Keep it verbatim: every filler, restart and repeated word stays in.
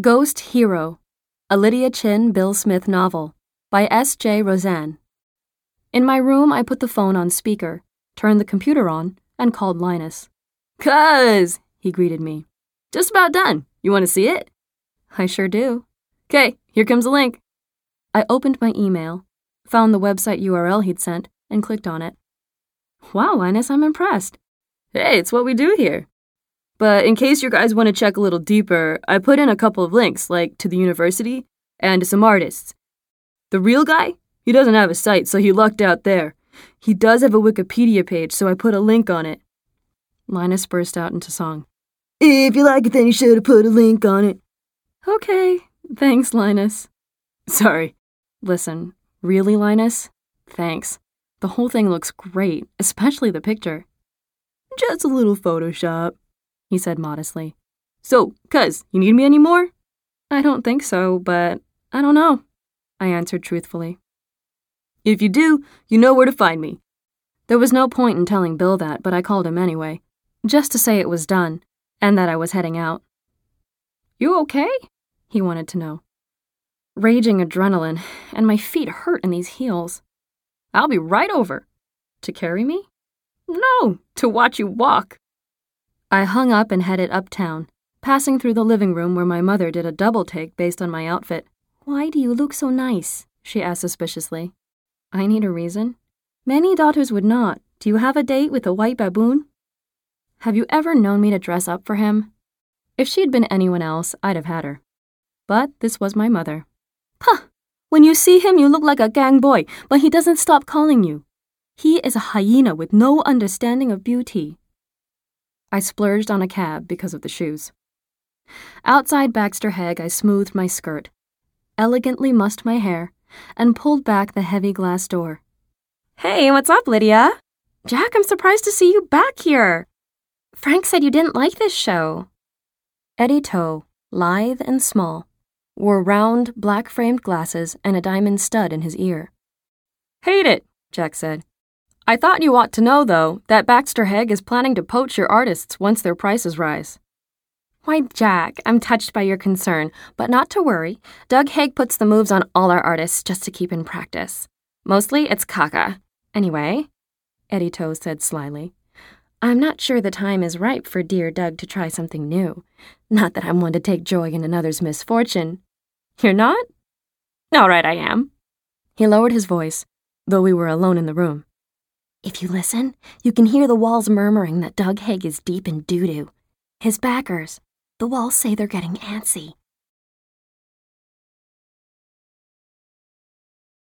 Ghost Hero, a Lydia Chin Bill Smith novel, by S J Roseanne. In my room, I put the phone on speaker, turned the computer on, and called Linus. "Cuz," he greeted me. "Just about done. You want to see it?" "I sure do." "Okay, here comes the link." I opened my email, found the website U R L he'd sent, and clicked on it. "Wow, Linus, I'm impressed." "Hey, it's what we do here. But in case you guys want to check a little deeper, I put in a couple of links, like to the university and to some artists. The real guy? He doesn't have a site, so he lucked out there. He does have a Wikipedia page, so I put a link on it." Linus burst out into song. "If you like it, then you should have put a link on it." "Okay, thanks, Linus." "Sorry." "Listen, really, Linus? Thanks. The whole thing looks great, especially the picture." "Just a little Photoshop," he said modestly. "So, cuz, you need me anymore?" "I don't think so, but I don't know," I answered truthfully. "If you do, you know where to find me." There was no point in telling Bill that, but I called him anyway, just to say it was done, and that I was heading out. "You okay?" he wanted to know. Raging adrenaline, and my feet hurt in these heels. "I'll be right over." "To carry me?" "No, to watch you walk." I hung up and headed uptown, passing through the living room where my mother did a double take based on my outfit. "Why do you look so nice?" she asked suspiciously. "I need a reason." "Many daughters would not. Do you have a date with a white baboon?" Have you ever known me to dress up for him? If she'd been anyone else, I'd have had her. But this was my mother. "Huh! When you see him, you look like a gang boy, but he doesn't stop calling you. He is a hyena with no understanding of beauty." I splurged on a cab because of the shoes. Outside Baxter Hague, I smoothed my skirt, elegantly mussed my hair, and pulled back the heavy glass door. "Hey, what's up, Lydia?" "Jack, I'm surprised to see you back here. Frank said you didn't like this show." Eddie Toe, lithe and small, wore round, black-framed glasses and a diamond stud in his ear. "Hate it," Jack said. "I thought you ought to know, though, that Baxter Hague is planning to poach your artists once their prices rise." "Why, Jack, I'm touched by your concern, but not to worry. Doug Hague puts the moves on all our artists just to keep in practice. Mostly it's caca. Anyway," Eddie Toe said slyly, "I'm not sure the time is ripe for dear Doug to try something new. Not that I'm one to take joy in another's misfortune." "You're not?" "All right, I am." He lowered his voice, though we were alone in the room. "If you listen, you can hear the walls murmuring that Doug Hague is deep in doo-doo. His backers, the walls say they're getting antsy.